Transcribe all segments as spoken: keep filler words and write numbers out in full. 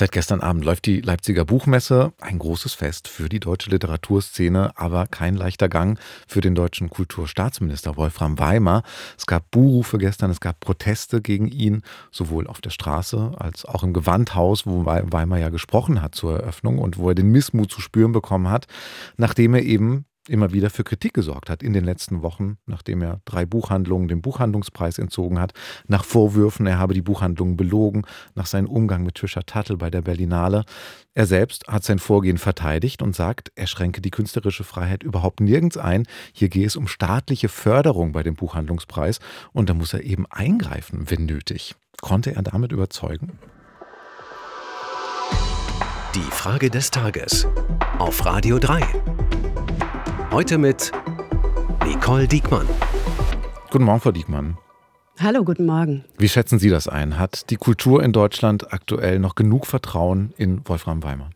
Seit gestern Abend läuft die Leipziger Buchmesse, ein großes Fest für die deutsche Literaturszene, aber kein leichter Gang für den deutschen Kulturstaatsminister Wolfram Weimar. Es gab Buhrufe gestern, es gab Proteste gegen ihn, sowohl auf der Straße als auch im Gewandhaus, wo Weimar ja gesprochen hat zur Eröffnung und wo er den Missmut zu spüren bekommen hat, nachdem er eben immer wieder für Kritik gesorgt hat in den letzten Wochen, nachdem er drei Buchhandlungen den Buchhandlungspreis entzogen hat, nach Vorwürfen, er habe die Buchhandlungen belogen, nach seinem Umgang mit Trisha Tuttle bei der Berlinale. Er selbst hat sein Vorgehen verteidigt und sagt, er schränke die künstlerische Freiheit überhaupt nirgends ein. Hier gehe es um staatliche Förderung bei dem Buchhandlungspreis und da muss er eben eingreifen, wenn nötig. Konnte er damit überzeugen? Die Frage des Tages auf Radio drei. Heute mit Nicole Diekmann. Guten Morgen, Frau Diekmann. Hallo, guten Morgen. Wie schätzen Sie das ein? Hat die Kultur in Deutschland aktuell noch genug Vertrauen in Wolfram Weimar?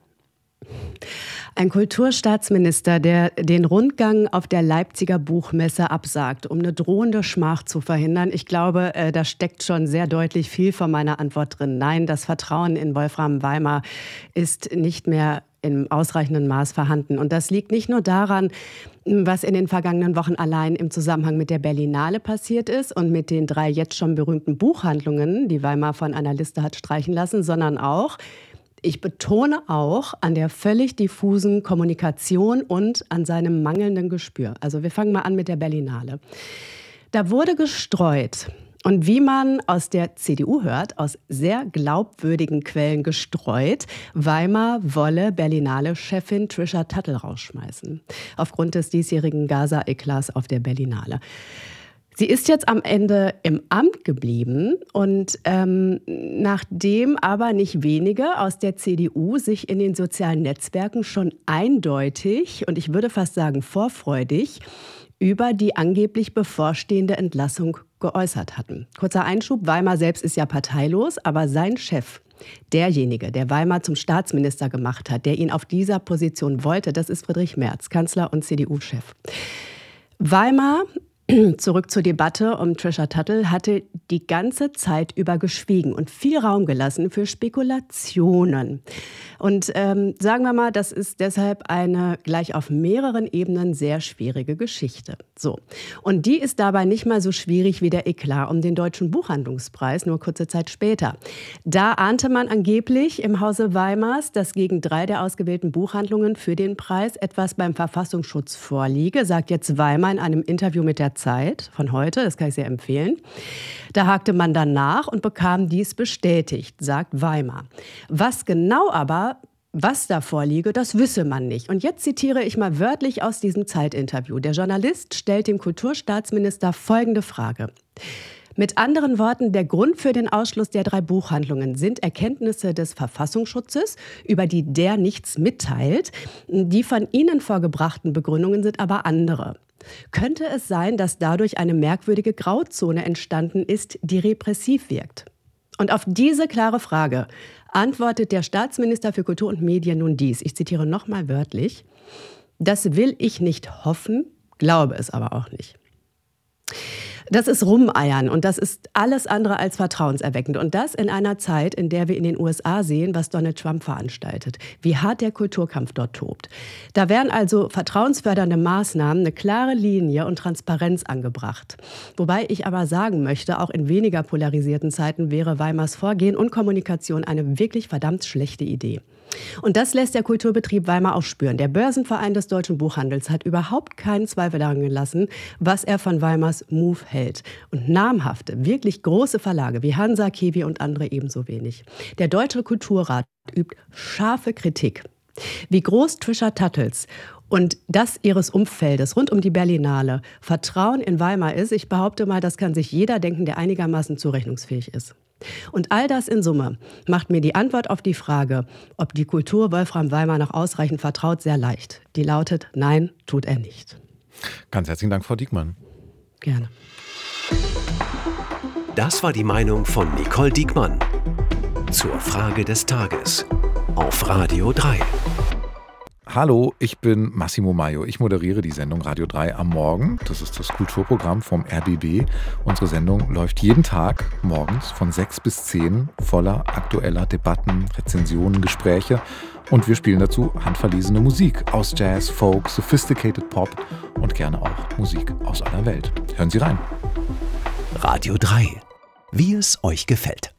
Ein Kulturstaatsminister, der den Rundgang auf der Leipziger Buchmesse absagt, um eine drohende Schmach zu verhindern. Ich glaube, da steckt schon sehr deutlich viel von meiner Antwort drin. Nein, das Vertrauen in Wolfram Weimar ist nicht mehr im ausreichenden Maß vorhanden. Und das liegt nicht nur daran, was in den vergangenen Wochen allein im Zusammenhang mit der Berlinale passiert ist und mit den drei jetzt schon berühmten Buchhandlungen, die Weimar von einer Liste hat streichen lassen, sondern auch, ich betone auch, an der völlig diffusen Kommunikation und an seinem mangelnden Gespür. Also wir fangen mal an mit der Berlinale. Da wurde gestreut. Und wie man aus der C D U hört, aus sehr glaubwürdigen Quellen gestreut, Weimar wolle Berlinale-Chefin Trisha Tuttle rausschmeißen. Aufgrund des diesjährigen Gaza-Eklats auf der Berlinale. Sie ist jetzt am Ende im Amt geblieben und ähm, nachdem aber nicht wenige aus der C D U sich in den sozialen Netzwerken schon eindeutig und ich würde fast sagen vorfreudig über die angeblich bevorstehende Entlassung geäußert hatten. Kurzer Einschub, Weimar selbst ist ja parteilos, aber sein Chef, derjenige, der Weimar zum Staatsminister gemacht hat, der ihn auf dieser Position wollte, das ist Friedrich Merz, Kanzler und C D U-Chef. Weimar, zurück zur Debatte um Trisha Tuttle, hatte die ganze Zeit über geschwiegen und viel Raum gelassen für Spekulationen. Und ähm, sagen wir mal, das ist deshalb eine gleich auf mehreren Ebenen sehr schwierige Geschichte. So. Und die ist dabei nicht mal so schwierig wie der Eklat um den Deutschen Buchhandlungspreis, nur kurze Zeit später. Da ahnte man angeblich im Hause Weimars, dass gegen drei der ausgewählten Buchhandlungen für den Preis etwas beim Verfassungsschutz vorliege, sagt jetzt Weimar in einem Interview mit der Zeit von heute, das kann ich sehr empfehlen. Da hakte man dann nach und bekam dies bestätigt, sagt Weimar. Was genau aber, was da vorliege, das wisse man nicht. Und jetzt zitiere ich mal wörtlich aus diesem Zeitinterview. Der Journalist stellt dem Kulturstaatsminister folgende Frage. Mit anderen Worten, der Grund für den Ausschluss der drei Buchhandlungen sind Erkenntnisse des Verfassungsschutzes, über die der nichts mitteilt. Die von Ihnen vorgebrachten Begründungen sind aber andere. Könnte es sein, dass dadurch eine merkwürdige Grauzone entstanden ist, die repressiv wirkt? Und auf diese klare Frage antwortet der Staatsminister für Kultur und Medien nun dies. Ich zitiere nochmal wörtlich. Das will ich nicht hoffen, glaube es aber auch nicht. Das ist Rumeiern und das ist alles andere als vertrauenserweckend. Und das in einer Zeit, in der wir in den U S A sehen, was Donald Trump veranstaltet. Wie hart der Kulturkampf dort tobt. Da wären also vertrauensfördernde Maßnahmen, eine klare Linie und Transparenz angebracht. Wobei ich aber sagen möchte, auch in weniger polarisierten Zeiten wäre Weimars Vorgehen und Kommunikation eine wirklich verdammt schlechte Idee. Und das lässt der Kulturbetrieb Weimar auch spüren. Der Börsenverein des deutschen Buchhandels hat überhaupt keinen Zweifel daran gelassen, was er von Weimars Move hält. Und namhafte, wirklich große Verlage wie Hansa, Kiwi und andere ebenso wenig. Der Deutsche Kulturrat übt scharfe Kritik. Wie groß Trisha Tuttles und das ihres Umfeldes rund um die Berlinale Vertrauen in Weimar ist, ich behaupte mal, das kann sich jeder denken, der einigermaßen zurechnungsfähig ist. Und all das in Summe macht mir die Antwort auf die Frage, ob die Kultur Wolfram Weimar noch ausreichend vertraut, sehr leicht. Die lautet, nein, tut er nicht. Ganz herzlichen Dank, Frau Diekmann. Gerne. Das war die Meinung von Nicole Diekmann zur Frage des Tages auf Radio drei. Hallo, ich bin Massimo Maio. Ich moderiere die Sendung Radio drei am Morgen. Das ist das Kulturprogramm vom R B B. Unsere Sendung läuft jeden Tag morgens von sechs bis zehn voller aktueller Debatten, Rezensionen, Gespräche. Und wir spielen dazu handverlesene Musik aus Jazz, Folk, Sophisticated Pop und gerne auch Musik aus aller Welt. Hören Sie rein. Radio drei. Wie es euch gefällt.